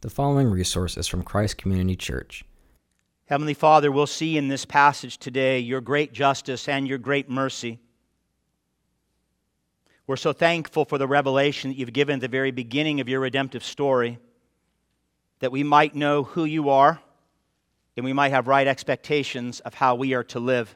The following resource is from Christ Community Church. Heavenly Father, we'll see in this passage today your great justice and your great mercy. We're so thankful for the revelation that you've given at the very beginning of your redemptive story, that we might know who you are and we might have right expectations of how we are to live.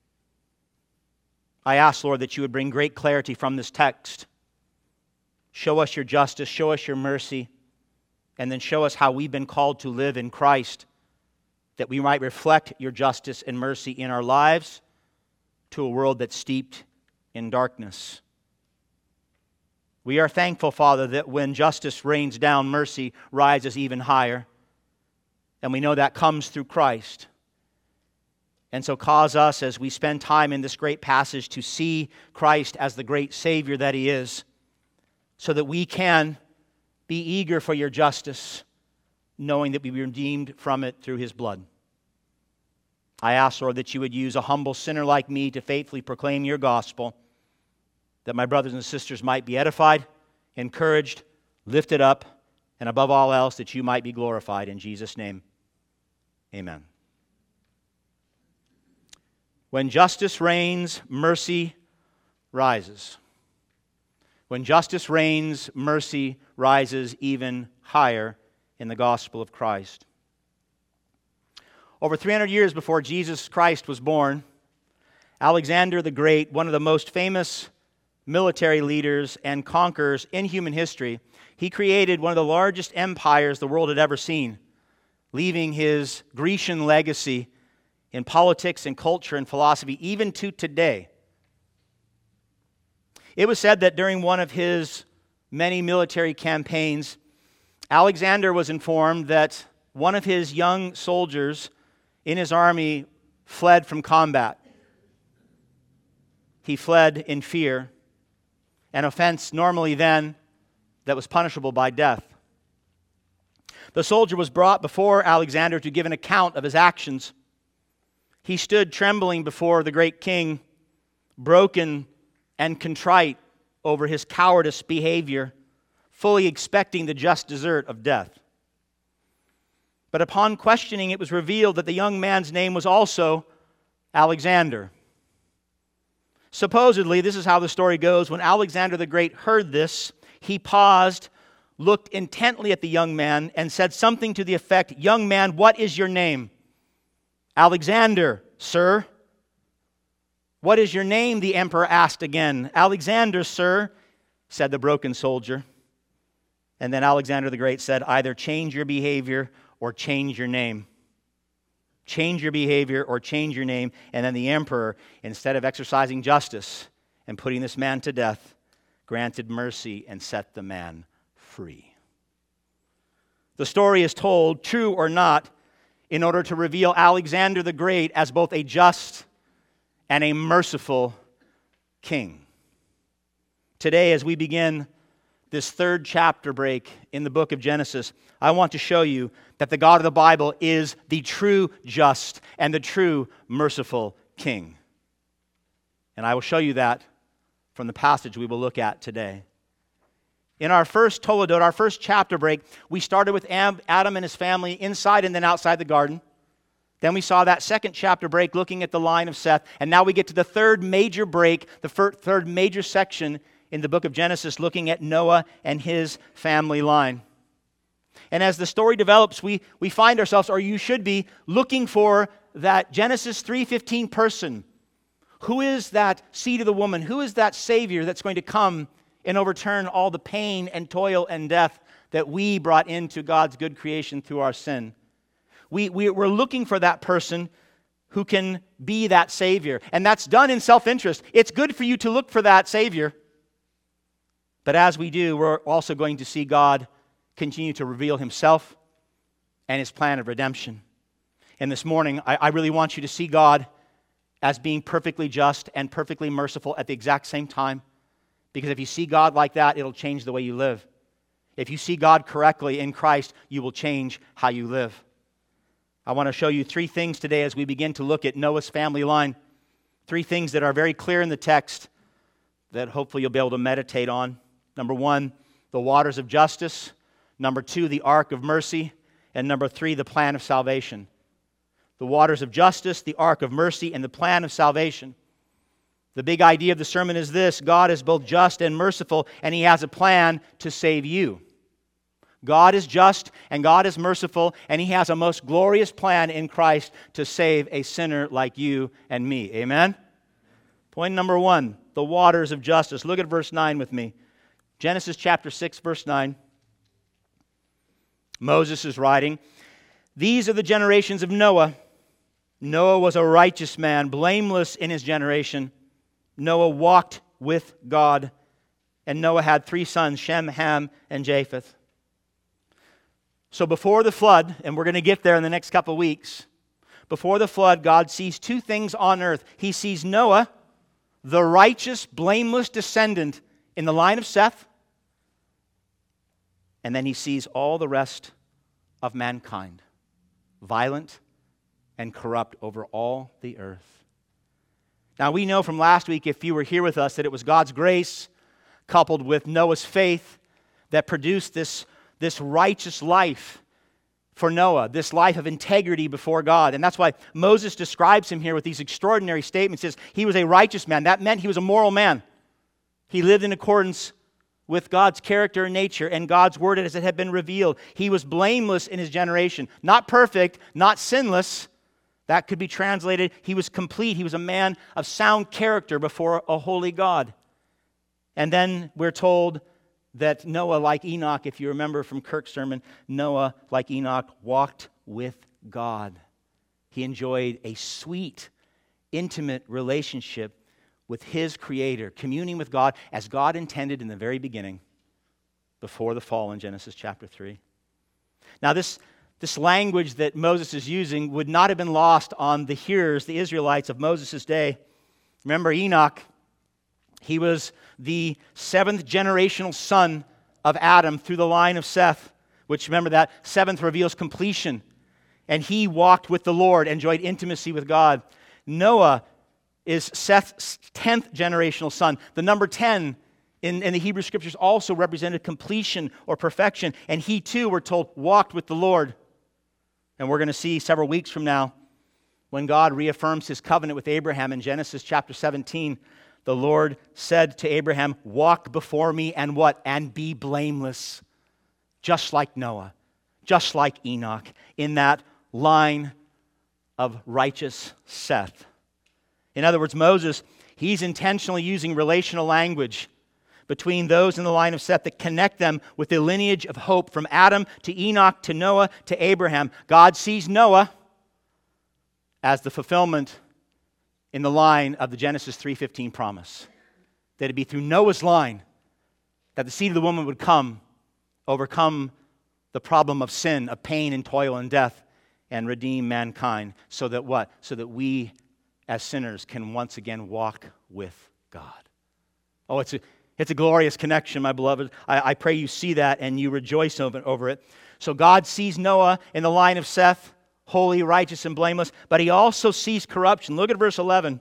I ask, Lord, that you would bring great clarity from this text. Show us your justice, show us your mercy, and then show us how we've been called to live in Christ, that we might reflect your justice and mercy in our lives to a world that's steeped in darkness. We are thankful, Father, that when justice rains down, mercy rises even higher. And we know that comes through Christ. And so cause us, as we spend time in this great passage, to see Christ as the great Savior that He is, so that we can be eager for your justice, knowing that we be redeemed from it through His blood. I ask, Lord, that you would use a humble sinner like me to faithfully proclaim your gospel, that my brothers and sisters might be edified, encouraged, lifted up, and above all else, that you might be glorified. In Jesus' name, amen. When justice reigns, mercy rises. When justice reigns, mercy rises even higher in the gospel of Christ. Over 300 years before Jesus Christ was born, Alexander the Great, one of the most famous military leaders and conquerors in human history, he created one of the largest empires the world had ever seen, leaving his Grecian legacy in politics and culture and philosophy, even to today. It was said that during one of his many military campaigns, Alexander was informed that one of his young soldiers in his army fled from combat. He fled in fear, an offense normally then that was punishable by death. The soldier was brought before Alexander to give an account of his actions. He stood trembling before the great king, broken and contrite over his cowardice behavior, fully expecting the just desert of death. But upon questioning, it was revealed that the young man's name was also Alexander. Supposedly, this is how the story goes, when Alexander the Great heard this, he paused, looked intently at the young man, and said something to the effect, "Young man, what is your name?" "Alexander, sir." "What is your name?" the emperor asked again. "Alexander, sir," said the broken soldier. And then Alexander the Great said, "Either change your behavior or change your name. Change your behavior or change your name." And then the emperor, instead of exercising justice and putting this man to death, granted mercy and set the man free. The story is told, true or not, in order to reveal Alexander the Great as both a just and a merciful king. Today, as we begin this third chapter break in the book of Genesis, I want to show you that the God of the Bible is the true just and the true merciful king. And I will show you that from the passage we will look at today. In our first Toledot, our first chapter break, we started with Adam and his family inside and then outside the garden. Then we saw that second chapter break looking at the line of Seth. And now we get to the third major break, the third major section in the book of Genesis, looking at Noah and his family line. And as the story develops, we find ourselves, or you should be, looking for that Genesis 3:15 person. Who is that seed of the woman? Who is that Savior that's going to come and overturn all the pain and toil and death that we brought into God's good creation through our sin? We're looking for that person who can be that Savior. And that's done in self-interest. It's good for you to look for that Savior. But as we do, we're also going to see God continue to reveal Himself and His plan of redemption. And this morning, I really want you to see God as being perfectly just and perfectly merciful at the exact same time. Because if you see God like that, it'll change the way you live. If you see God correctly in Christ, you will change how you live. I want to show you three things today as we begin to look at Noah's family line. Three things that are very clear in the text that hopefully you'll be able to meditate on. Number one, the waters of justice. Number 2, the ark of mercy. And number 3, the plan of salvation. The waters of justice, the ark of mercy, and the plan of salvation. The big idea of the sermon is this: God is both just and merciful, and He has a plan to save you. God is just and God is merciful, and He has a most glorious plan in Christ to save a sinner like you and me. Amen? Point number 1, the waters of justice. Look at verse 9 with me. Genesis chapter 6, verse 9. Moses is writing, "These are the generations of Noah. Noah was a righteous man, blameless in his generation. Noah walked with God, and Noah had 3 sons, Shem, Ham, and Japheth." So before the flood, and we're going to get there in the next couple of weeks, before the flood, God sees 2 things on earth. He sees Noah, the righteous, blameless descendant in the line of Seth, and then He sees all the rest of mankind, violent and corrupt over all the earth. Now we know from last week, if you were here with us, that it was God's grace coupled with Noah's faith that produced this righteous life for Noah, this life of integrity before God. And that's why Moses describes him here with these extraordinary statements. He says he was a righteous man. That meant he was a moral man. He lived in accordance with God's character and nature and God's word as it had been revealed. He was blameless in his generation. Not perfect, not sinless. That could be translated, he was complete. He was a man of sound character before a holy God. And then we're told that Noah, like Enoch, if you remember from Kirk's sermon, Noah, like Enoch, walked with God. He enjoyed a sweet, intimate relationship with his Creator, communing with God as God intended in the very beginning, before the fall in Genesis chapter 3. Now this language that Moses is using would not have been lost on the hearers, the Israelites of Moses' day. Remember Enoch, he was the 7th generational son of Adam through the line of Seth, which, remember, that 7th reveals completion. And he walked with the Lord, enjoyed intimacy with God. Noah is Seth's 10th generational son. The number 10 in the Hebrew Scriptures also represented completion or perfection. And he too, we're told, walked with the Lord. And we're going to see several weeks from now, when God reaffirms His covenant with Abraham in Genesis chapter 17, the Lord said to Abraham, "Walk before me and what? And be blameless." Just like Noah, just like Enoch, in that line of righteous Seth. In other words, Moses, he's intentionally using relational language between those in the line of Seth that connect them with the lineage of hope from Adam to Enoch to Noah to Abraham. God sees Noah as the fulfillment in the line of the Genesis 3:15 promise. That it'd be through Noah's line that the seed of the woman would come, overcome the problem of sin, of pain and toil and death, and redeem mankind. So that what? So that we as sinners can once again walk with God. Oh, it's a glorious connection, my beloved. I pray you see that and you rejoice over it. So God sees Noah in the line of Seth, holy, righteous, and blameless, but He also sees corruption. Look at verse 11.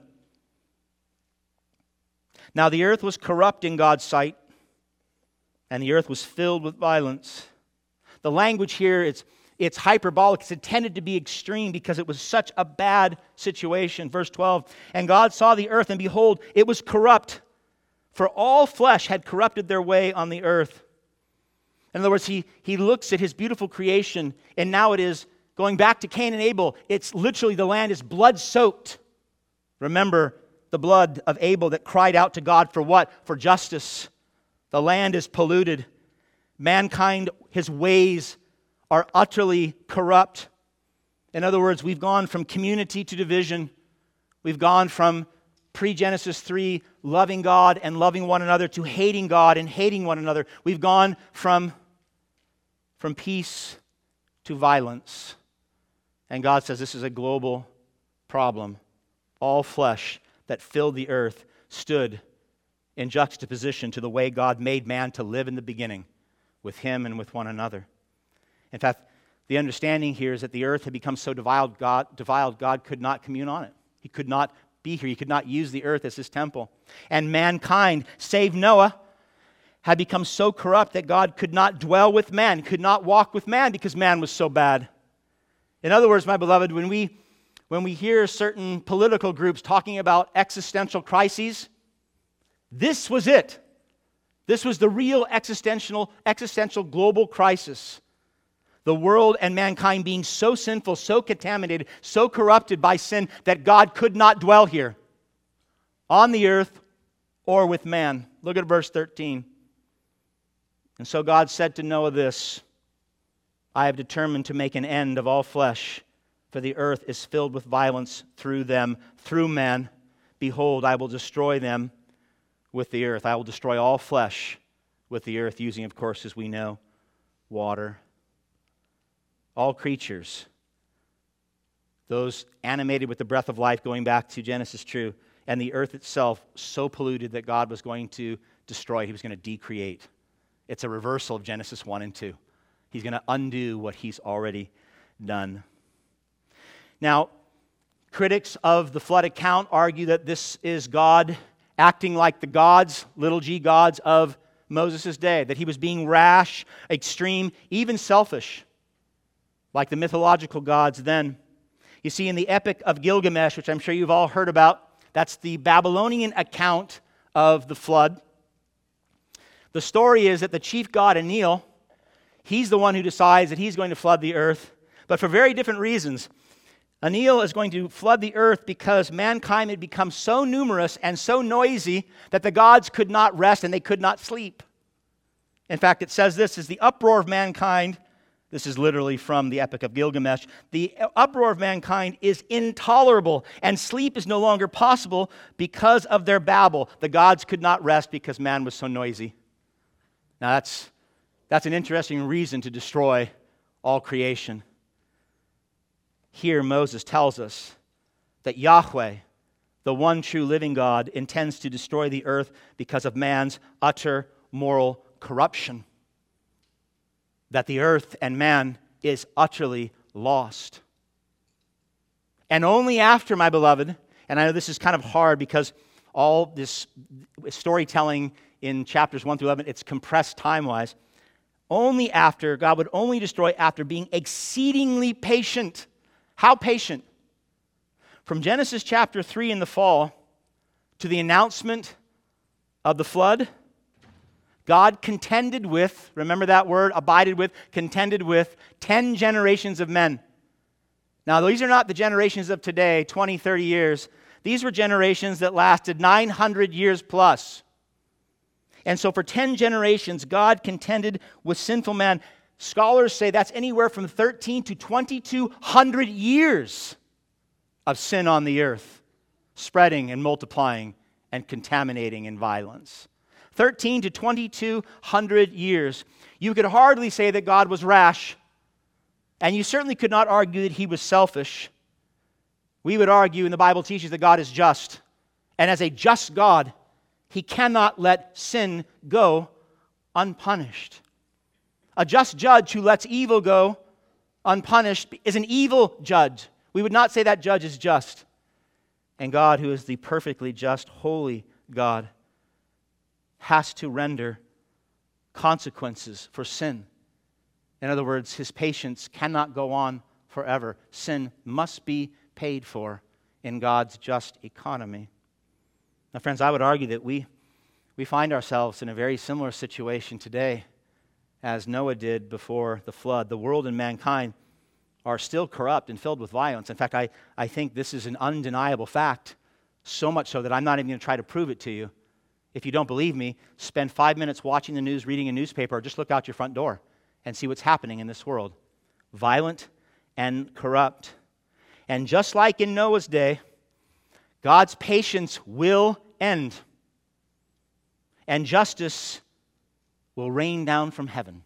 Now the earth was corrupt in God's sight, and the earth was filled with violence. The language here, it's hyperbolic. It's intended to be extreme because it was such a bad situation. Verse 12, and God saw the earth, and behold, it was corrupt, for all flesh had corrupted their way on the earth. In other words, he looks at His beautiful creation, and now it is, going back to Cain and Abel, it's literally the land is blood-soaked. Remember the blood of Abel that cried out to God for what? For justice. The land is polluted. Mankind, his ways are utterly corrupt. In other words, we've gone from community to division. We've gone from pre-Genesis 3, loving God and loving one another, to hating God and hating one another. We've gone from peace to violence. And God says this is a global problem. All flesh that filled the earth stood in juxtaposition to the way God made man to live in the beginning, with Him and with one another. In fact, the understanding here is that the earth had become so defiled, God could not commune on it. He could not be here. He could not use the earth as His temple. And mankind, save Noah, had become so corrupt that God could not dwell with man, could not walk with man because man was so bad. In other words, my beloved, when we hear certain political groups talking about existential crises, this was it. This was the real existential global crisis. The world and mankind being so sinful, so contaminated, so corrupted by sin that God could not dwell here on the earth or with man. Look at verse 13. And so God said to Noah this, I have determined to make an end of all flesh, for the earth is filled with violence through them, through man. Behold, I will destroy them with the earth. I will destroy all flesh with the earth, using, of course, as we know, water. All creatures, those animated with the breath of life, going back to Genesis true, and the earth itself so polluted that God was going to destroy. He was going to decreate. It's a reversal of Genesis 1 and 2. He's going to undo what he's already done. Now, critics of the flood account argue that this is God acting like the gods, little g gods of Moses' day, that he was being rash, extreme, even selfish, like the mythological gods then. You see, in the Epic of Gilgamesh, which I'm sure you've all heard about, that's the Babylonian account of the flood. The story is that the chief god Enlil, he's the one who decides that he's going to flood the earth, but for very different reasons. Enlil is going to flood the earth because mankind had become so numerous and so noisy that the gods could not rest and they could not sleep. In fact, it says this is the uproar of mankind. This is literally from the Epic of Gilgamesh. The uproar of mankind is intolerable, and sleep is no longer possible because of their babble. The gods could not rest because man was so noisy. Now that's an interesting reason to destroy all creation. Here Moses tells us that Yahweh, the one true living God, intends to destroy the earth because of man's utter moral corruption. That the earth and man is utterly lost. And only after, my beloved, and I know this is kind of hard because all this storytelling in chapters 1 through 11, it's compressed time-wise. Only after, God would only destroy after being exceedingly patient. How patient? From Genesis chapter 3 in the fall to the announcement of the flood, God contended with, remember that word, abided with, contended with 10 generations of men. Now, these are not the generations of today, 20, 30 years. These were generations that lasted 900 years plus. And so for 10 generations, God contended with sinful man. Scholars say that's anywhere from 13 to 2,200 years of sin on the earth, spreading and multiplying and contaminating in violence. 13 to 2,200 years. You could hardly say that God was rash, and you certainly could not argue that he was selfish. We would argue, and the Bible teaches, that God is just. And as a just God, he cannot let sin go unpunished. A just judge who lets evil go unpunished is an evil judge. We would not say that judge is just. And God, who is the perfectly just, holy God, has to render consequences for sin. In other words, his patience cannot go on forever. Sin must be paid for in God's just economy. Now, friends, I would argue that we find ourselves in a very similar situation today as Noah did before the flood. The world and mankind are still corrupt and filled with violence. In fact, I think this is an undeniable fact, so much so that I'm not even going to try to prove it to you. If you don't believe me, spend 5 minutes watching the news, reading a newspaper, or just look out your front door and see what's happening in this world. Violent and corrupt. And just like in Noah's day, God's patience will end. And justice will rain down from heaven.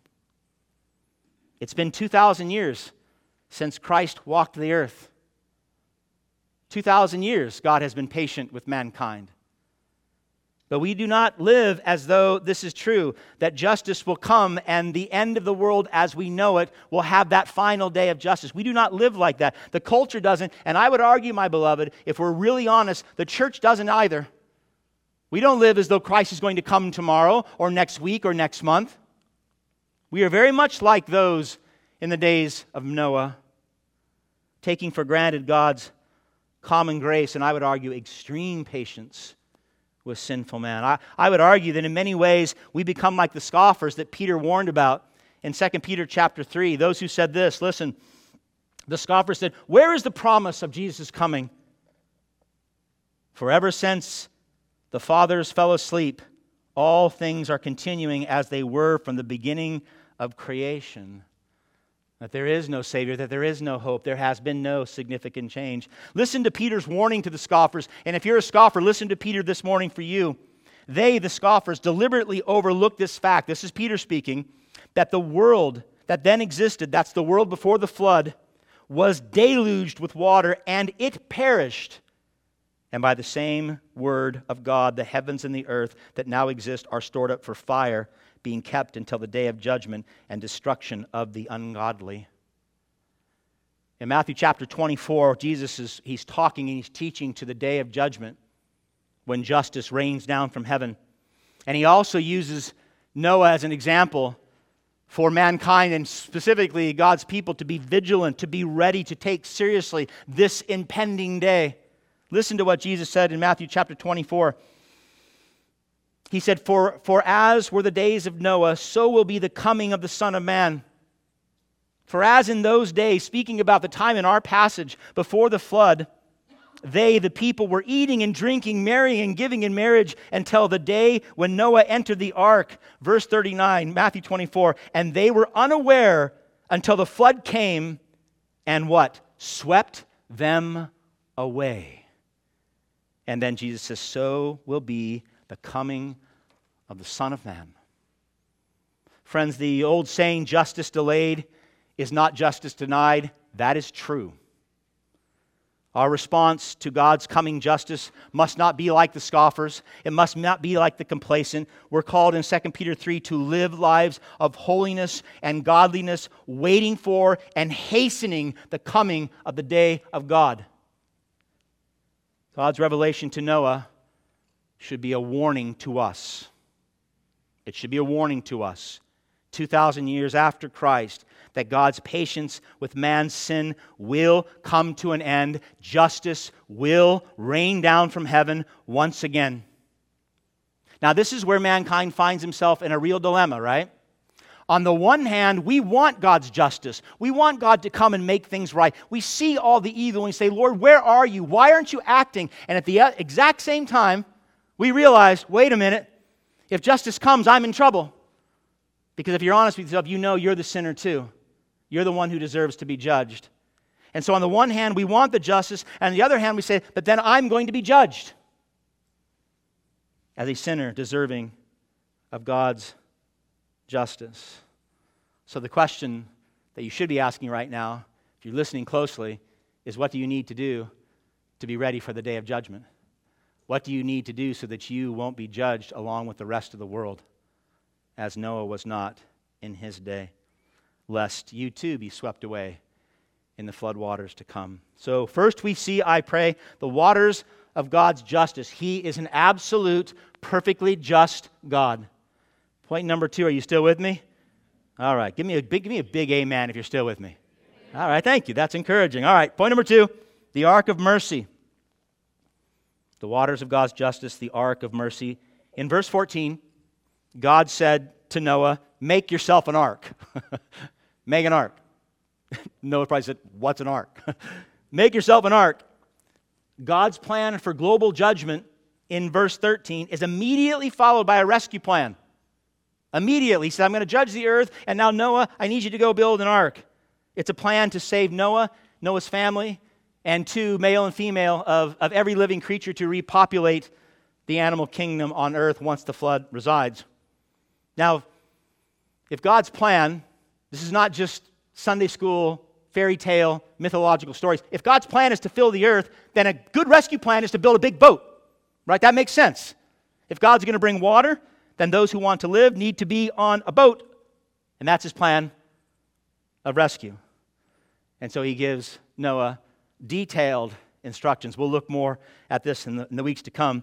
It's been 2,000 years since Christ walked the earth. 2,000 years God has been patient with mankind. But we do not live as though this is true, that justice will come and the end of the world as we know it will have that final day of justice. We do not live like that. The culture doesn't, and I would argue, my beloved, if we're really honest, the church doesn't either. We don't live as though Christ is going to come tomorrow or next week or next month. We are very much like those in the days of Noah, taking for granted God's common grace, and I would argue extreme patience with sinful man. I would argue that in many ways we become like the scoffers that Peter warned about in 2 Peter chapter 3. Those who said this, listen, the scoffers said, "Where is the promise of Jesus coming? For ever since the fathers fell asleep, all things are continuing as they were from the beginning of creation." That there is no Savior, that there is no hope, there has been no significant change. Listen to Peter's warning to the scoffers, and if you're a scoffer, listen to Peter this morning for you. They, the scoffers, deliberately overlooked this fact, this is Peter speaking, that the world that then existed, that's the world before the flood, was deluged with water, and it perished. And by the same word of God, the heavens and the earth that now exist are stored up for fire, being kept until the day of judgment and destruction of the ungodly. In Matthew chapter 24, Jesus he's talking and he's teaching to the day of judgment when justice rains down from heaven. And he also uses Noah as an example for mankind and specifically God's people to be vigilant, to be ready to take seriously this impending day. Listen to what Jesus said in Matthew chapter 24. He said, For as were the days of Noah, so will be the coming of the Son of Man. For as in those days, speaking about the time in our passage before the flood, they, the people, were eating and drinking, marrying and giving in marriage until the day when Noah entered the ark. Verse 39, Matthew 24. And they were unaware until the flood came and what? Swept them away. And then Jesus says, so will be the coming of the Son of Man. Friends, the old saying, justice delayed is not justice denied, that is true. Our response to God's coming justice must not be like the scoffers. It must not be like the complacent. We're called in 2 Peter 3 to live lives of holiness and godliness, waiting for and hastening the coming of the day of God. God's revelation to Noah should be a warning to us. It should be a warning to us, 2,000 years after Christ, that God's patience with man's sin will come to an end. Justice will rain down from heaven once again. Now, this is where mankind finds himself in a real dilemma, right? On the one hand, we want God's justice. We want God to come and make things right. We see all the evil and we say, Lord, where are you? Why aren't you acting? And at the exact same time, we realize, wait a minute, if justice comes, I'm in trouble. Because if you're honest with yourself, you know you're the sinner too. You're the one who deserves to be judged. And so on the one hand, we want the justice, and on the other hand, we say, but then I'm going to be judged as a sinner deserving of God's justice. So the question that you should be asking right now, if you're listening closely, is what do you need to do to be ready for the day of judgment? What do you need to do so that you won't be judged along with the rest of the world, as Noah was not in his day, lest you too be swept away in the flood waters to come? So first we see, I pray, the waters of God's justice. He is an absolute, perfectly just God. Point number 2, are you still with me? All right, give me a big amen if you're still with me. All right, thank you. That's encouraging. All right, point number 2, the ark of mercy. The waters of God's justice, the ark of mercy. In verse 14, God said to Noah, make yourself an ark. Make an ark. Noah probably said, what's an ark? Make yourself an ark. God's plan for global judgment in verse 13 is immediately followed by a rescue plan. Immediately, he said, I'm going to judge the earth, and now Noah, I need you to go build an ark. It's a plan to save Noah, Noah's family, and 2, male and female, of every living creature to repopulate the animal kingdom on earth once the flood resides. Now, if God's plan, this is not just Sunday school, fairy tale, mythological stories. If God's plan is to fill the earth, then a good rescue plan is to build a big boat, right? That makes sense. If God's going to bring water, then those who want to live need to be on a boat, and that's his plan of rescue. And so he gives Noah detailed instructions. We'll look more at this in the weeks to come.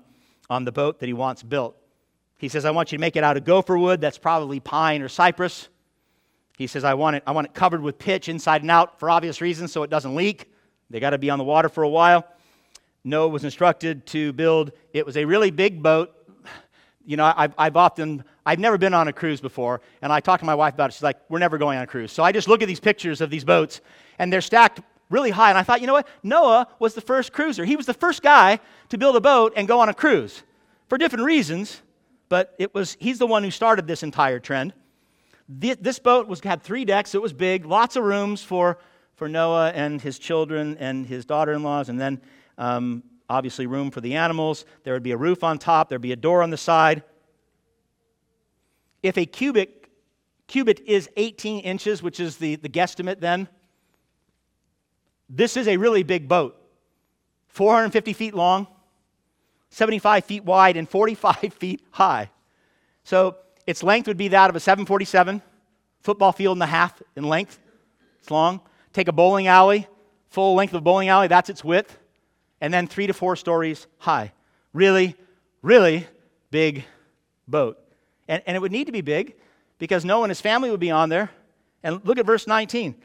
on the boat that he wants built. He says, I want you to make it out of gopher wood. That's probably pine or cypress. He says, I want it covered with pitch inside and out for obvious reasons so it doesn't leak. They got to be on the water for a while. Noah was instructed to build. It was a really big boat. You know, I've never been on a cruise before, and I talked to my wife about it. She's like, we're never going on a cruise. So I just look at these pictures of these boats, and they're stacked really high, and I thought, you know what? Noah was the first cruiser. He was the first guy to build a boat and go on a cruise for different reasons, but he's the one who started this entire trend. This boat had 3 decks. It was big, lots of rooms for Noah and his children and his daughter-in-laws, and then obviously room for the animals. There would be a roof on top. There would be a door on the side. If a cubit is 18 inches, which is the guesstimate then, this is a really big boat. 450 feet long, 75 feet wide, and 45 feet high. So its length would be that of a 747, football field and a half in length. It's long. Take a bowling alley, full length of a bowling alley, that's its width, and then 3 to 4 stories high. Really, really big boat. And it would need to be big because Noah and his family would be on there. And look at verse 19.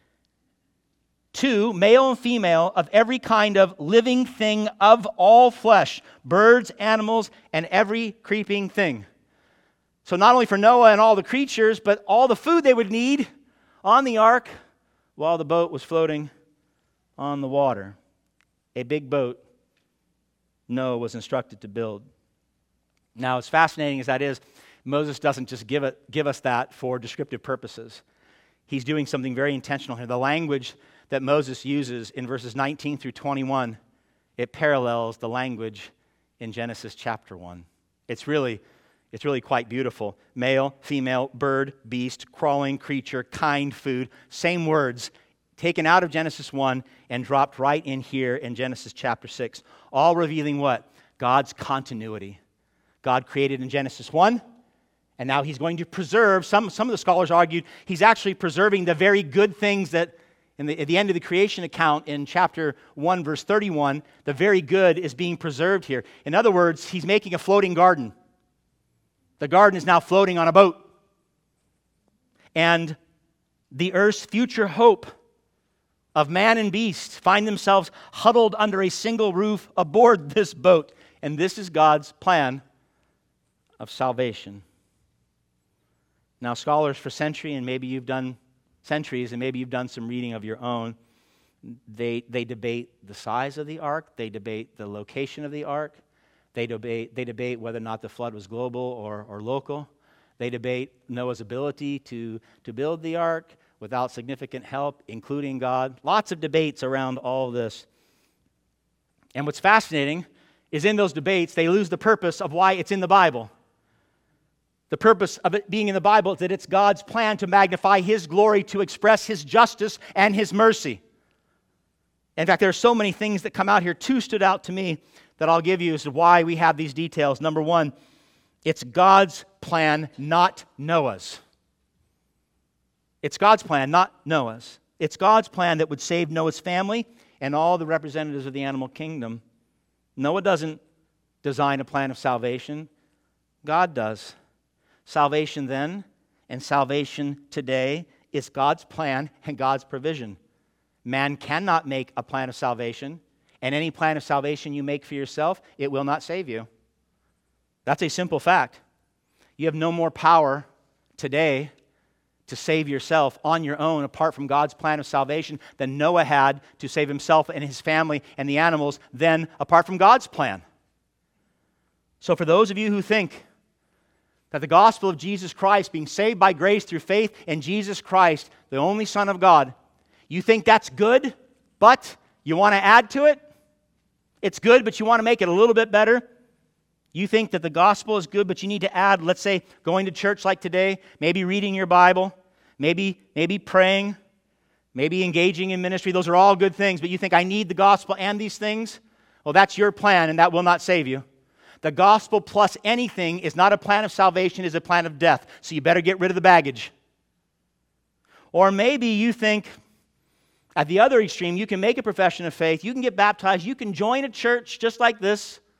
2, male and female of every kind of living thing of all flesh, birds, animals, and every creeping thing. So not only for Noah and all the creatures, but all the food they would need on the ark while the boat was floating on the water. A big boat Noah was instructed to build. Now, as fascinating as that is, Moses doesn't just give us that for descriptive purposes. He's doing something very intentional here. The language that Moses uses in verses 19 through 21, it parallels the language in Genesis chapter 1. It's really quite beautiful. Male, female, bird, beast, crawling creature, kind, food, same words taken out of Genesis 1 and dropped right in here in Genesis chapter 6, all revealing what? God's continuity. God created in Genesis 1, and now he's going to preserve, some of the scholars argued, he's actually preserving the very good things that at the end of the creation account in chapter 1, verse 31, the very good is being preserved here. In other words, he's making a floating garden. The garden is now floating on a boat. And the earth's future hope of man and beast find themselves huddled under a single roof aboard this boat. And this is God's plan of salvation. Now, scholars for centuries, and maybe you've done some reading of your own, they debate the size of the ark, they debate the location of the ark, they debate whether or not the flood was global or local. They debate Noah's ability to build the ark without significant help, including God. Lots of debates around all this. And what's fascinating is in those debates, they lose the purpose of why it's in the Bible. The purpose of it being in the Bible is that it's God's plan to magnify His glory, to express His justice and His mercy. In fact, there are so many things that come out here. 2 stood out to me that I'll give you as to why we have these details. Number 1, it's God's plan, not Noah's. It's God's plan, not Noah's. It's God's plan that would save Noah's family and all the representatives of the animal kingdom. Noah doesn't design a plan of salvation. God does. Salvation then and salvation today is God's plan and God's provision. Man cannot make a plan of salvation, and any plan of salvation you make for yourself, it will not save you. That's a simple fact. You have no more power today to save yourself on your own apart from God's plan of salvation than Noah had to save himself and his family and the animals then apart from God's plan. So for those of you who think that the gospel of Jesus Christ, being saved by grace through faith in Jesus Christ, the only Son of God, you think that's good, but you want to add to it? It's good, but you want to make it a little bit better? You think that the gospel is good, but you need to add, let's say, going to church like today, maybe reading your Bible, maybe praying, maybe engaging in ministry. Those are all good things, but you think, I need the gospel and these things? Well, that's your plan, and that will not save you. The gospel plus anything is not a plan of salvation, it is a plan of death. So you better get rid of the baggage. Or maybe you think, at the other extreme, you can make a profession of faith, you can get baptized, you can join a church just like this,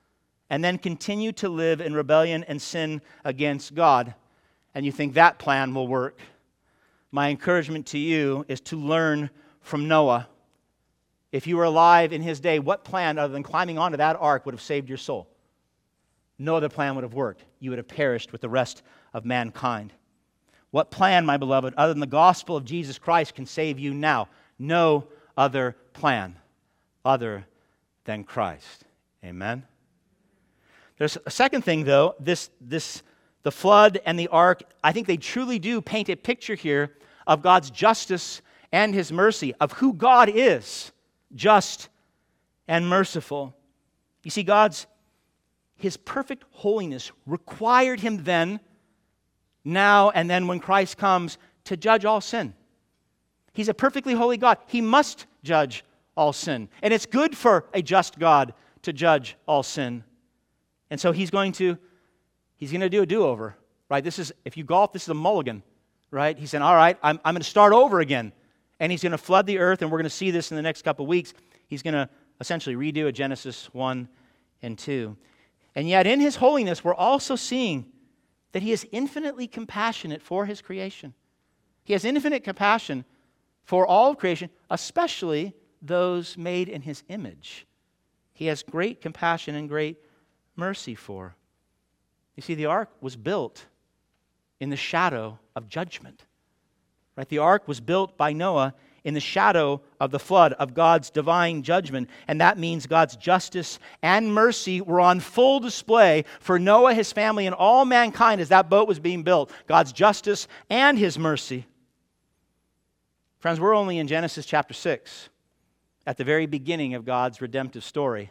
and then continue to live in rebellion and sin against God, and you think that plan will work, my encouragement to you is to learn from Noah. If you were alive in his day, what plan other than climbing onto that ark would have saved your soul? No other plan would have worked. You would have perished with the rest of mankind. What plan, my beloved, other than the gospel of Jesus Christ can save you now? No other plan other than Christ. Amen? There's a second thing, though. The flood and the ark, I think they truly do paint a picture here of God's justice and His mercy, of who God is, just and merciful. You see, His perfect holiness required Him then, now, and then when Christ comes, to judge all sin. He's a perfectly holy God. He must judge all sin. And it's good for a just God to judge all sin. And so He's going to do a do-over, right? This is, if you golf, this is a mulligan, right? He's saying, all right, I'm going to start over again. And He's going to flood the earth, and we're going to see this in the next couple of weeks. He's going to essentially redo a Genesis 1 and 2. And yet in His holiness, we're also seeing that He is infinitely compassionate for His creation. He has infinite compassion for all of creation, especially those made in His image. He has great compassion and great mercy for. You see, the ark was built in the shadow of judgment. Right? The ark was built by Noah in the shadow of the flood, of God's divine judgment. And that means God's justice and mercy were on full display for Noah, his family, and all mankind as that boat was being built. God's justice and His mercy. Friends, we're only in Genesis chapter 6, at the very beginning of God's redemptive story.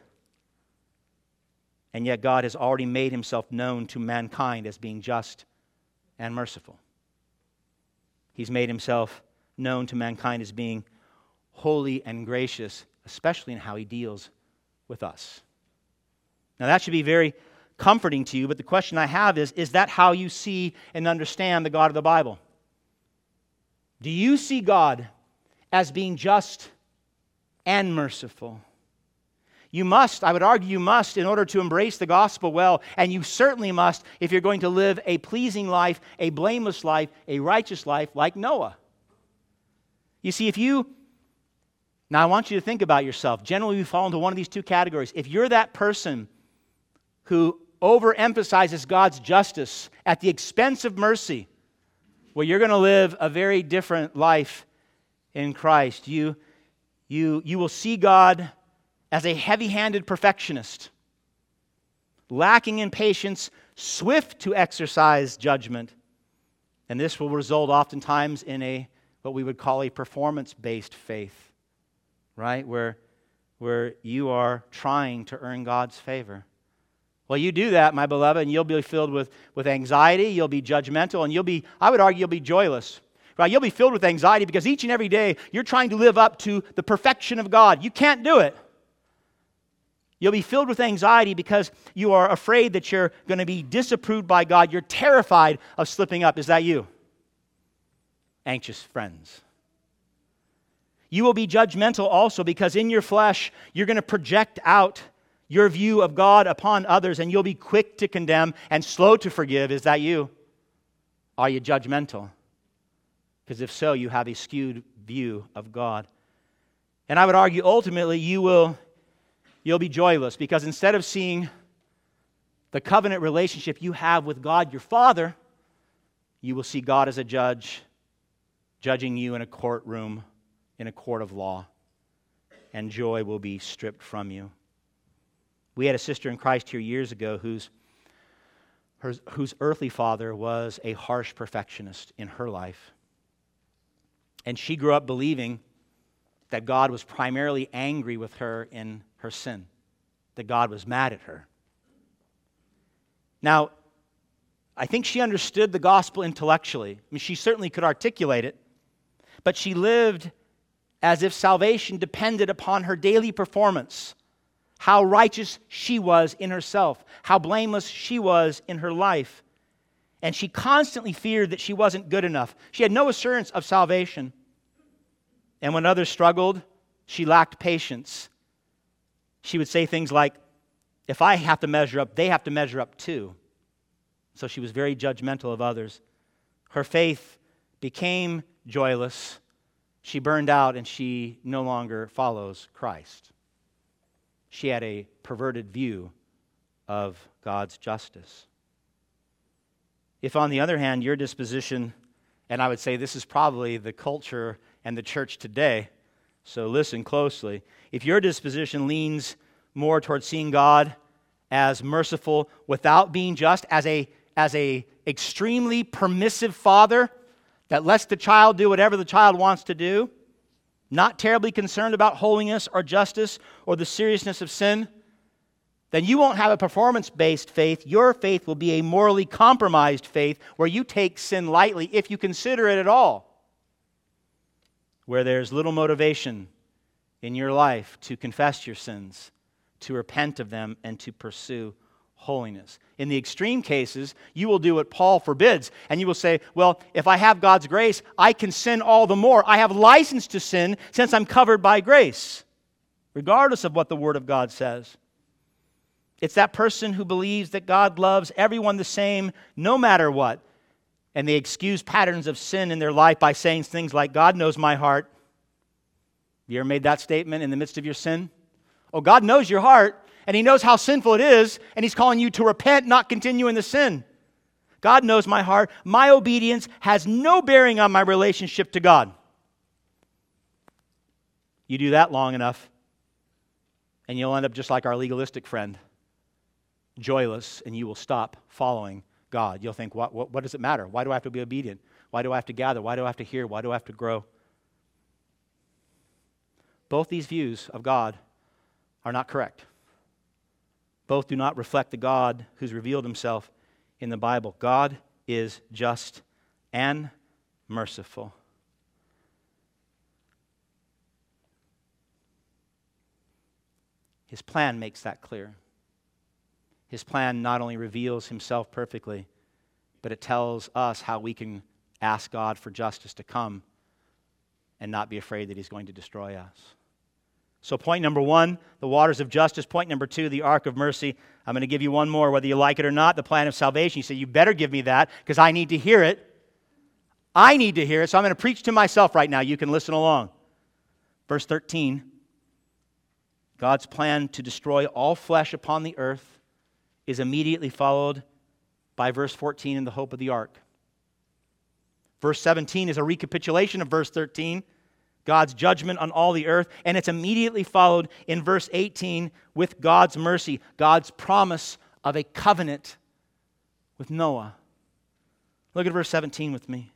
And yet God has already made Himself known to mankind as being just and merciful. He's made Himself known to mankind as being holy and gracious, especially in how He deals with us. Now that should be very comforting to you, but the question I have is that how you see and understand the God of the Bible? Do you see God as being just and merciful? You must, I would argue you must, in order to embrace the gospel well, and you certainly must if you're going to live a pleasing life, a blameless life, a righteous life like Noah. You see, now I want you to think about yourself. Generally, we fall into one of these two categories. If you're that person who overemphasizes God's justice at the expense of mercy, well, you're going to live a very different life in Christ. You will see God as a heavy-handed perfectionist, lacking in patience, swift to exercise judgment. And this will result oftentimes in what we would call a performance-based faith, right? Where you are trying to earn God's favor. Well, you do that, my beloved, and you'll be filled with anxiety, you'll be judgmental, and I would argue you'll be joyless. Right? You'll be filled with anxiety because each and every day you're trying to live up to the perfection of God. You can't do it. You'll be filled with anxiety because you are afraid that you're going to be disapproved by God. You're terrified of slipping up. Is that you? Anxious friends. You will be judgmental also because in your flesh you're going to project out your view of God upon others, and you'll be quick to condemn and slow to forgive. Is that you? Are you judgmental? Because if so, you have a skewed view of God. And I would argue ultimately you'll be joyless because instead of seeing the covenant relationship you have with God, your Father, you will see God as a judge, judging you in a courtroom, in a court of law, and joy will be stripped from you. We had a sister in Christ here years ago whose earthly father was a harsh perfectionist in her life. And she grew up believing that God was primarily angry with her in her sin, that God was mad at her. Now, I think she understood the gospel intellectually. I mean, she certainly could articulate it, but she lived as if salvation depended upon her daily performance, how righteous she was in herself, how blameless she was in her life. And she constantly feared that she wasn't good enough. She had no assurance of salvation. And when others struggled, she lacked patience. She would say things like, If I have to measure up, they have to measure up too. So she was very judgmental of others. Her faith became joyless. She burned out and she no longer follows Christ. She had a perverted view of God's justice. If, on the other hand, your disposition, and I would say this is probably the culture and the church today, so listen closely. If your disposition leans more towards seeing God as merciful without being just, as a extremely permissive father that lets the child do whatever the child wants to do, not terribly concerned about holiness or justice or the seriousness of sin, then you won't have a performance-based faith. Your faith will be a morally compromised faith where you take sin lightly if you consider it at all, where there's little motivation in your life to confess your sins, to repent of them, and to pursue holiness. In the extreme cases, you will do what Paul forbids, and you will say, well, if I have God's grace, I can sin all the more. I have license to sin since I'm covered by grace, regardless of what the Word of God says. It's that person who believes that God loves everyone the same, no matter what, and they excuse patterns of sin in their life by saying things like, God knows my heart. You ever made that statement in the midst of your sin? Oh, God knows your heart, and He knows how sinful it is, and He's calling you to repent, not continue in the sin. God knows my heart. My obedience has no bearing on my relationship to God. You do that long enough, and you'll end up just like our legalistic friend, joyless, and you will stop following God. You'll think, what does it matter? Why do I have to be obedient? Why do I have to gather? Why do I have to hear? Why do I have to grow? Both these views of God are not correct. Both do not reflect the God who's revealed Himself in the Bible. God is just and merciful. His plan makes that clear. His plan not only reveals Himself perfectly, but it tells us how we can ask God for justice to come and not be afraid that He's going to destroy us. So point number one, the waters of justice. Point number two, the ark of mercy. I'm going to give you one more, whether you like it or not, the plan of salvation. You say, you better give me that because I need to hear it. I need to hear it, so I'm going to preach to myself right now. You can listen along. Verse 13, God's plan to destroy all flesh upon the earth is immediately followed by verse 14 in the hope of the ark. Verse 17 is a recapitulation of verse 13, God's judgment on all the earth, and it's immediately followed in verse 18 with God's mercy, God's promise of a covenant with Noah. Look at verse 17 with me.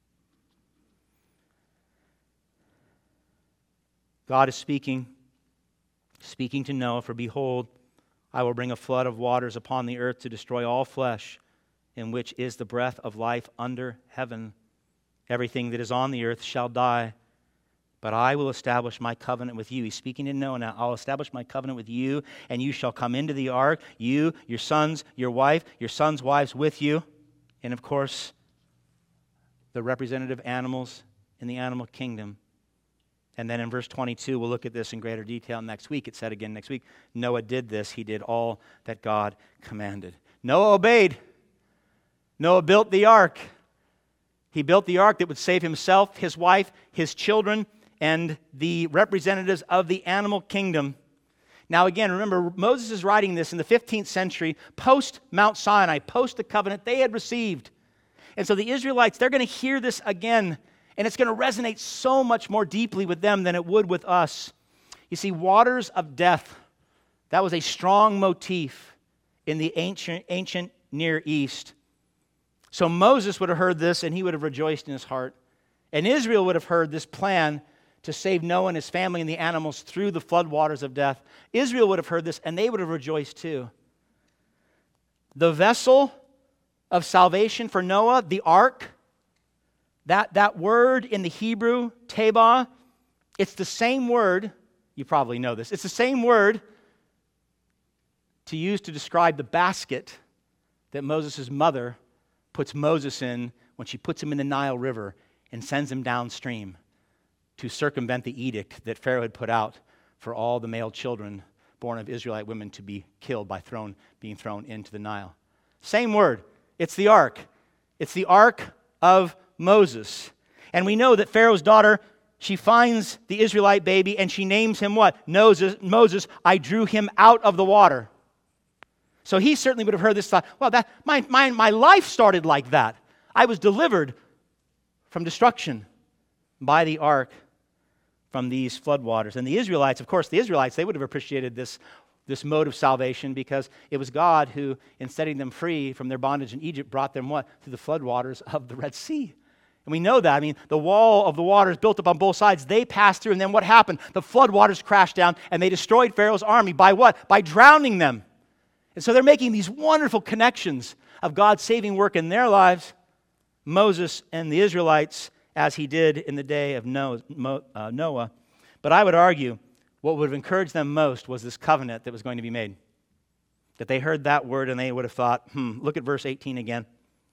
God is speaking to Noah, for behold, I will bring a flood of waters upon the earth to destroy all flesh, in which is the breath of life under heaven. Everything that is on the earth shall die, but I will establish my covenant with you. He's speaking to Noah now. I'll establish my covenant with you, and you shall come into the ark, you, your sons, your wife, your sons' wives with you, and of course, the representative animals in the animal kingdom. And then in verse 22, we'll look at this in greater detail next week. It said again next week, Noah did this. He did all that God commanded. Noah obeyed. Noah built the ark. He built the ark that would save himself, his wife, his children, and the representatives of the animal kingdom. Now again, remember, Moses is writing this in the 15th century, post Mount Sinai, post the covenant they had received. And so the Israelites, they're going to hear this again, and it's going to resonate so much more deeply with them than it would with us. You see, waters of death, that was a strong motif in the ancient Near East. So Moses would have heard this, and he would have rejoiced in his heart. And Israel would have heard this plan to save Noah and his family and the animals through the floodwaters of death. Israel would have heard this, and they would have rejoiced too. The vessel of salvation for Noah, the ark, that word in the Hebrew, tebah, it's the same word, you probably know this, it's the same word to use to describe the basket that Moses' mother puts Moses in when she puts him in the Nile River and sends him downstream to circumvent the edict that Pharaoh had put out for all the male children born of Israelite women to be killed by being thrown into the Nile. Same word. It's the ark. It's the ark of Moses. And we know that Pharaoh's daughter, she finds the Israelite baby and she names him what? Moses, I drew him out of the water. So he certainly would have heard this thought, well, my life started like that. I was delivered from destruction by the ark from these floodwaters. And the Israelites, of course, they would have appreciated this mode of salvation because it was God who, in setting them free from their bondage in Egypt, brought them what? Through the floodwaters of the Red Sea. And we know that. I mean, the wall of the waters built up on both sides, they passed through, and then what happened? The floodwaters crashed down, and they destroyed Pharaoh's army. By what? By drowning them. And so they're making these wonderful connections of God's saving work in their lives, Moses and the Israelites, as he did in the day of Noah. But I would argue what would have encouraged them most was this covenant that was going to be made. That they heard that word and they would have thought, look at verse 18 again.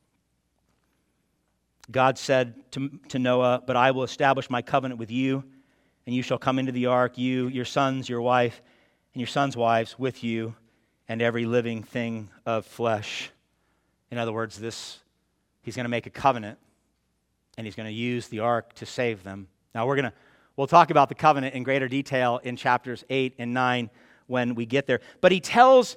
God said to Noah, but I will establish my covenant with you, and you shall come into the ark, you, your sons, your wife, and your sons' wives with you, and every living thing of flesh. In other words, he's going to make a covenant, and he's going to use the ark to save them. Now we'll talk about the covenant in greater detail in chapters 8 and 9 when we get there. But he tells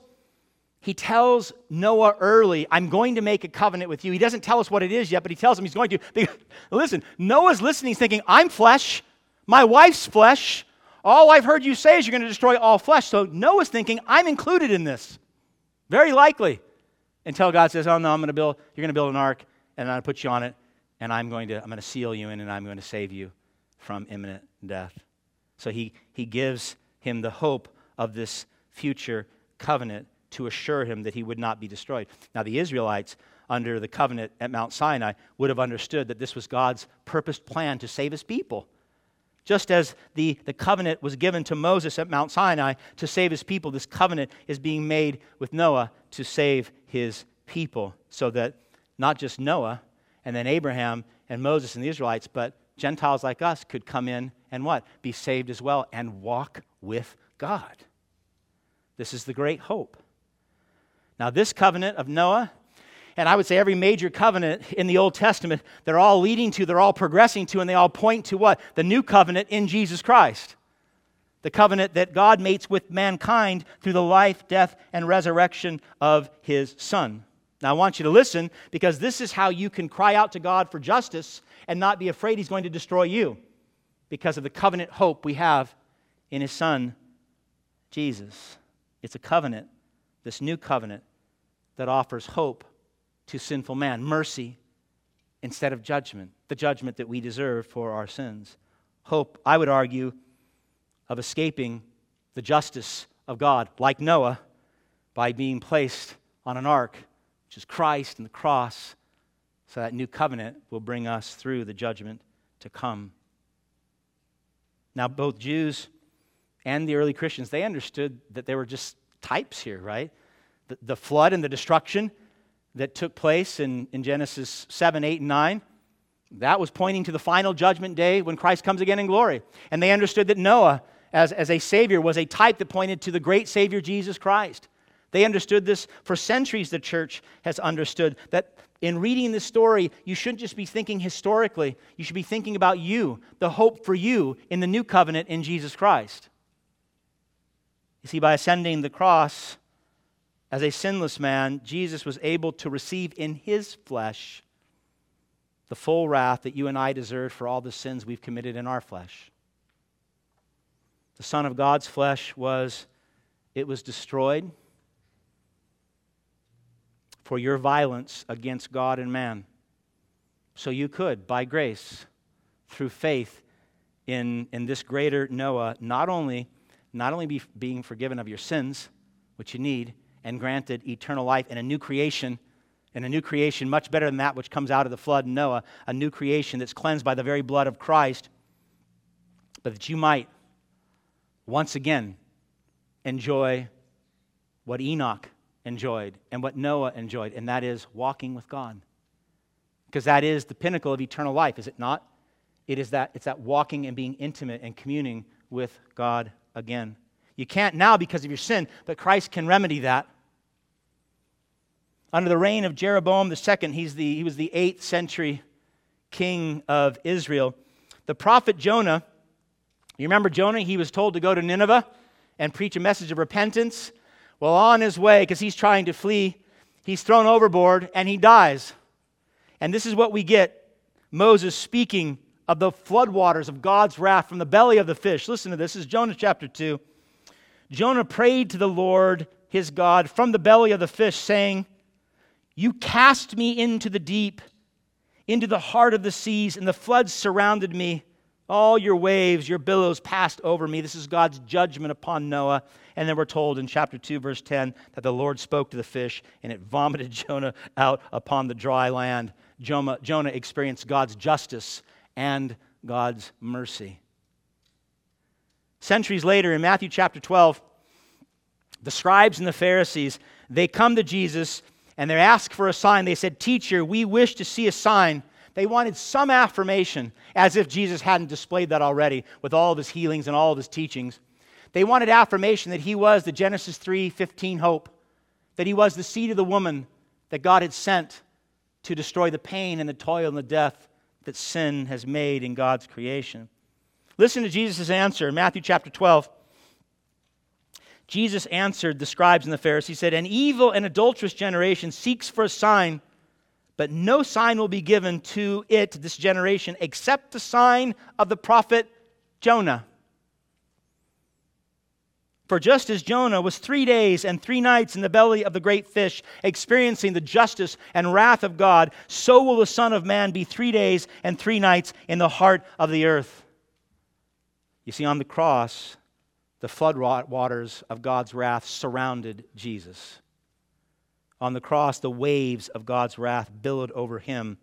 Noah early, I'm going to make a covenant with you. He doesn't tell us what it is yet, but he tells him he's going to. Because, listen, Noah's listening, thinking, I'm flesh. My wife's flesh. All I've heard you say is you're going to destroy all flesh. So Noah's thinking, I'm included in this. Very likely. Until God says, oh no, you're going to build an ark, and I'm going to put you on it, and I'm going to seal you in, and I'm going to save you from imminent death. So he gives him the hope of this future covenant to assure him that he would not be destroyed. Now, the Israelites, under the covenant at Mount Sinai, would have understood that this was God's purposed plan to save his people. Just as the covenant was given to Moses at Mount Sinai to save his people, this covenant is being made with Noah to save his people, so that not just Noah and then Abraham and Moses and the Israelites, but Gentiles like us could come in and what? Be saved as well and walk with God. This is the great hope. Now, this covenant of Noah, and I would say every major covenant in the Old Testament, they're all progressing to, and they all point to what? The new covenant in Jesus Christ. The covenant that God makes with mankind through the life, death, and resurrection of his Son. Now, I want you to listen, because this is how you can cry out to God for justice and not be afraid he's going to destroy you, because of the covenant hope we have in his Son, Jesus. It's a covenant, this new covenant, that offers hope to sinful man, mercy instead of judgment, the judgment that we deserve for our sins. Hope, I would argue, of escaping the justice of God, like Noah, by being placed on an ark, which is Christ and the cross, so that new covenant will bring us through the judgment to come. Now, both Jews and the early Christians, they understood that there were just types here, right? The flood and the destruction that took place in Genesis 7, 8, and 9, that was pointing to the final judgment day when Christ comes again in glory. And they understood that Noah, as a Savior, was a type that pointed to the great Savior, Jesus Christ. They understood this for centuries. The church has understood that in reading this story, you shouldn't just be thinking historically. You should be thinking about you, the hope for you in the new covenant in Jesus Christ. You see, by ascending the cross as a sinless man, Jesus was able to receive in his flesh the full wrath that you and I deserve for all the sins we've committed in our flesh. The Son of God's flesh was destroyed for your violence against God and man. So you could, by grace, through faith in this greater Noah, not only be being forgiven of your sins, which you need, and granted eternal life and a new creation much better than that which comes out of the flood in Noah, a new creation that's cleansed by the very blood of Christ, but that you might once again enjoy what Enoch enjoyed and what Noah enjoyed, and that is walking with God. Because that is the pinnacle of eternal life, is it not? It's that walking and being intimate and communing with God again. You can't now because of your sin, but Christ can remedy that. Under the reign of Jeroboam II, he was the 8th century king of Israel. The prophet Jonah, you remember Jonah? He was told to go to Nineveh and preach a message of repentance. Well, on his way, because he's trying to flee, he's thrown overboard and he dies. And this is what we get, Moses speaking of the floodwaters of God's wrath from the belly of the fish. Listen to this. This is Jonah chapter 2. Jonah prayed to the Lord his God from the belly of the fish, saying, "You cast me into the deep, into the heart of the seas, and the floods surrounded me. All your waves, your billows passed over me." This is God's judgment upon Noah. And then we're told in chapter 2, verse 10, that the Lord spoke to the fish, and it vomited Jonah out upon the dry land. Jonah experienced God's justice and God's mercy. Centuries later, in Matthew chapter 12, the scribes and the Pharisees, they come to Jesus, and they ask for a sign. They said, "Teacher, we wish to see a sign." They wanted some affirmation, as if Jesus hadn't displayed that already with all of his healings and all of his teachings. They wanted affirmation that he was the Genesis 3:15 hope, that he was the seed of the woman that God had sent to destroy the pain and the toil and the death that sin has made in God's creation. Listen to Jesus' answer in Matthew chapter 12. Jesus answered the scribes and the Pharisees. He said, "An evil and adulterous generation seeks for a sign, but no sign will be given to it, this generation, except the sign of the prophet Jonah. For just as Jonah was 3 days and 3 nights in the belly of the great fish, experiencing the justice and wrath of God, so will the Son of Man be 3 days and 3 nights in the heart of the earth." You see, on the cross, the flood waters of God's wrath surrounded Jesus. On the cross, the waves of God's wrath billowed over him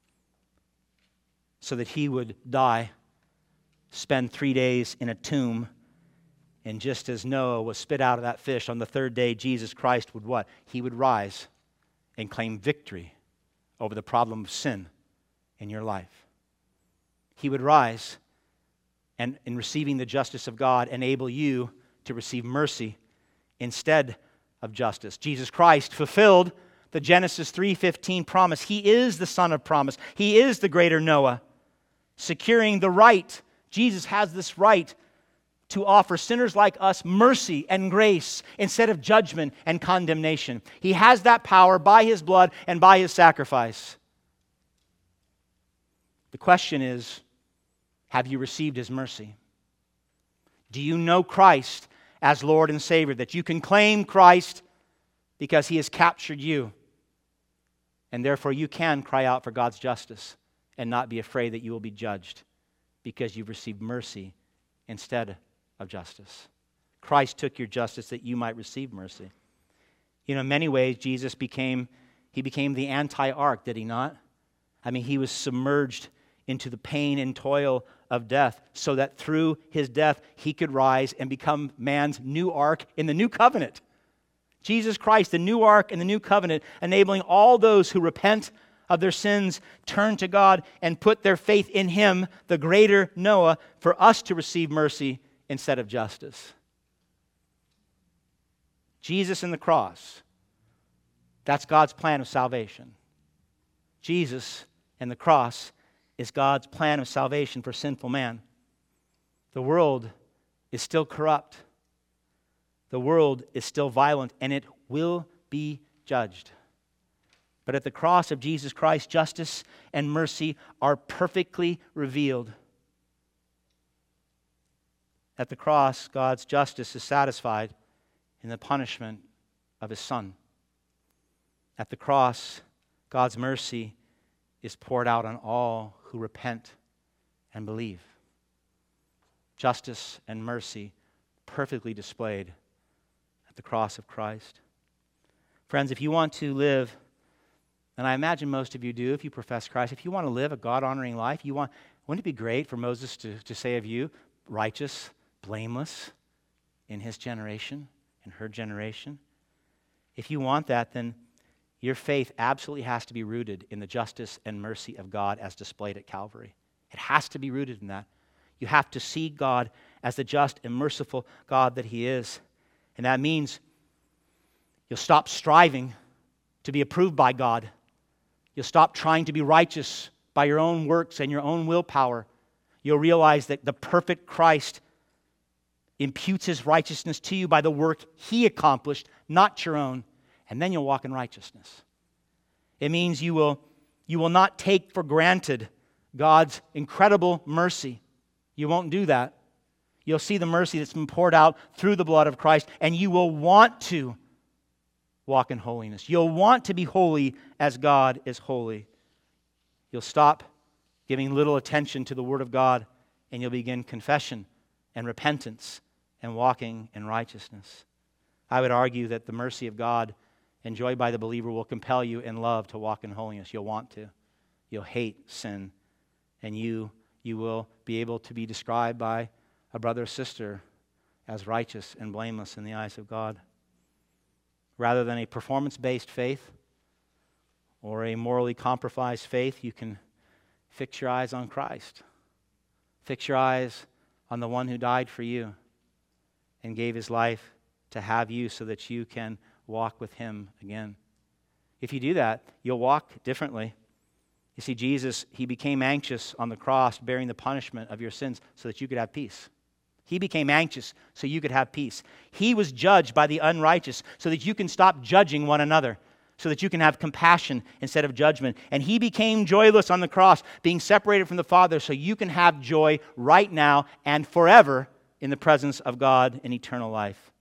so that he would die, spend 3 days in a tomb, and just as Noah was spit out of that fish, on the 3rd day, Jesus Christ would what? He would rise and claim victory over the problem of sin in your life. He would rise and, in receiving the justice of God, enable you to receive mercy instead of justice. Jesus Christ fulfilled the Genesis 3:15 promise. He is the Son of promise. He is the greater Noah, securing the right. Jesus has this right to offer sinners like us mercy and grace instead of judgment and condemnation. He has that power by his blood and by his sacrifice. The question is, have you received his mercy? Do you know Christ as Lord and Savior, that you can claim Christ because he has captured you, and therefore you can cry out for God's justice and not be afraid that you will be judged because you've received mercy instead of justice. Christ took your justice that you might receive mercy. You know, in many ways, Jesus became the anti-ark, did he not? I mean, he was submerged into the pain and toil of death so that through his death, he could rise and become man's new ark in the new covenant. Jesus Christ, the new ark in the new covenant, enabling all those who repent of their sins, turn to God, and put their faith in him, the greater Noah, for us to receive mercy instead of justice. Jesus and the cross, that's God's plan of salvation. Jesus and the cross is God's plan of salvation for sinful man. The world is still corrupt. The world is still violent, and it will be judged. But at the cross of Jesus Christ, justice and mercy are perfectly revealed. At the cross, God's justice is satisfied in the punishment of his Son. At the cross, God's mercy is poured out on all who repent and believe. Justice and mercy perfectly displayed at the cross of Christ. Friends, if you want to live, and I imagine most of you do if you profess Christ, if you want to live a God-honoring life, wouldn't it be great for Moses to say of you, righteous, blameless in his generation, in her generation? If you want that, then your faith absolutely has to be rooted in the justice and mercy of God as displayed at Calvary. It has to be rooted in that. You have to see God as the just and merciful God that He is. And that means you'll stop striving to be approved by God. You'll stop trying to be righteous by your own works and your own willpower. You'll realize that the perfect Christ imputes His righteousness to you by the work He accomplished, not your own, and then you'll walk in righteousness. It means you will not take for granted God's incredible mercy. You won't do that. You'll see the mercy that's been poured out through the blood of Christ, and you will want to walk in holiness. You'll want to be holy as God is holy. You'll stop giving little attention to the Word of God, and you'll begin confession and repentance and walking in righteousness. I would argue that the mercy of God enjoyed by the believer will compel you in love to walk in holiness. You'll want to. You'll hate sin, and you will be able to be described by a brother or sister as righteous and blameless in the eyes of God. Rather than a performance-based faith or a morally compromised faith, you can fix your eyes on Christ. Fix your eyes on the one who died for you and gave His life to have you so that you can walk with Him again. If you do that, you'll walk differently. You see, Jesus, He became anxious on the cross, bearing the punishment of your sins so that you could have peace. He became anxious so you could have peace. He was judged by the unrighteous so that you can stop judging one another, so that you can have compassion instead of judgment. And He became joyless on the cross, being separated from the Father, so you can have joy right now and forever in the presence of God in eternal life.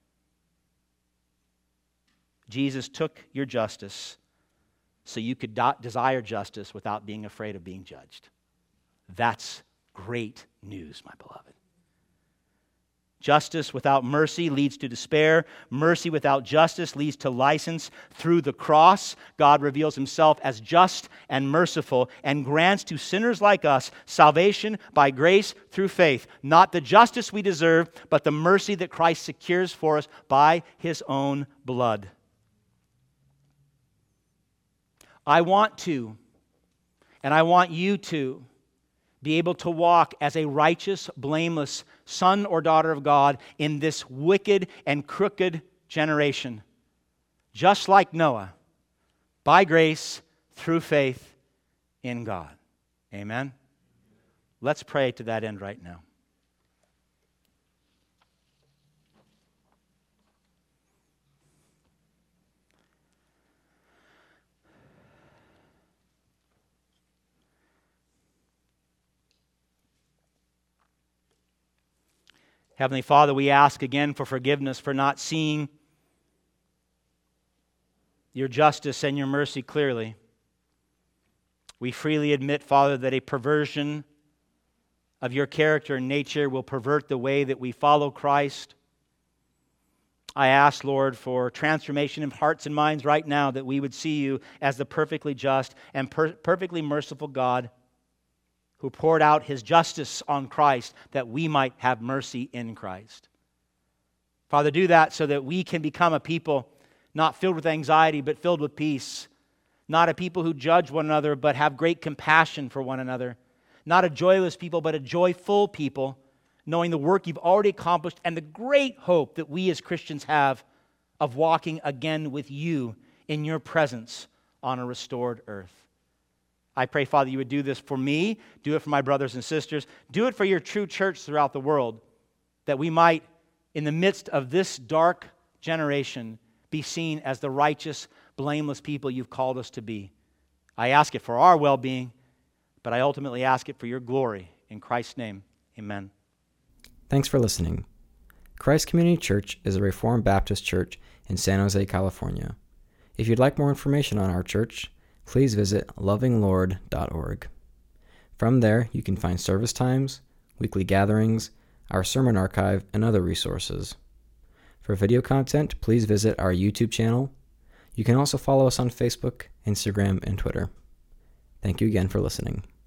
Jesus took your justice so you could desire justice without being afraid of being judged. That's great news, my beloved. Justice without mercy leads to despair. Mercy without justice leads to license. Through the cross, God reveals Himself as just and merciful and grants to sinners like us salvation by grace through faith. Not the justice we deserve, but the mercy that Christ secures for us by His own blood. I want to, and I want you to, be able to walk as a righteous, blameless son or daughter of God in this wicked and crooked generation. Just like Noah, by grace, through faith in God. Amen? Let's pray to that end right now. Heavenly Father, we ask again for forgiveness for not seeing your justice and your mercy clearly. We freely admit, Father, that a perversion of your character and nature will pervert the way that we follow Christ. I ask, Lord, for transformation of hearts and minds right now, that we would see you as the perfectly just and perfectly merciful God who poured out His justice on Christ that we might have mercy in Christ. Father, do that so that we can become a people not filled with anxiety, but filled with peace. Not a people who judge one another, but have great compassion for one another. Not a joyless people, but a joyful people, knowing the work you've already accomplished and the great hope that we as Christians have of walking again with you in your presence on a restored earth. I pray, Father, you would do this for me, do it for my brothers and sisters, do it for your true church throughout the world, that we might, in the midst of this dark generation, be seen as the righteous, blameless people you've called us to be. I ask it for our well-being, but I ultimately ask it for your glory. In Christ's name, amen. Thanks for listening. Christ Community Church is a Reformed Baptist church in San Jose, California. If you'd like more information on our church, please visit lovinglord.org. From there, you can find service times, weekly gatherings, our sermon archive, and other resources. For video content, please visit our YouTube channel. You can also follow us on Facebook, Instagram, and Twitter. Thank you again for listening.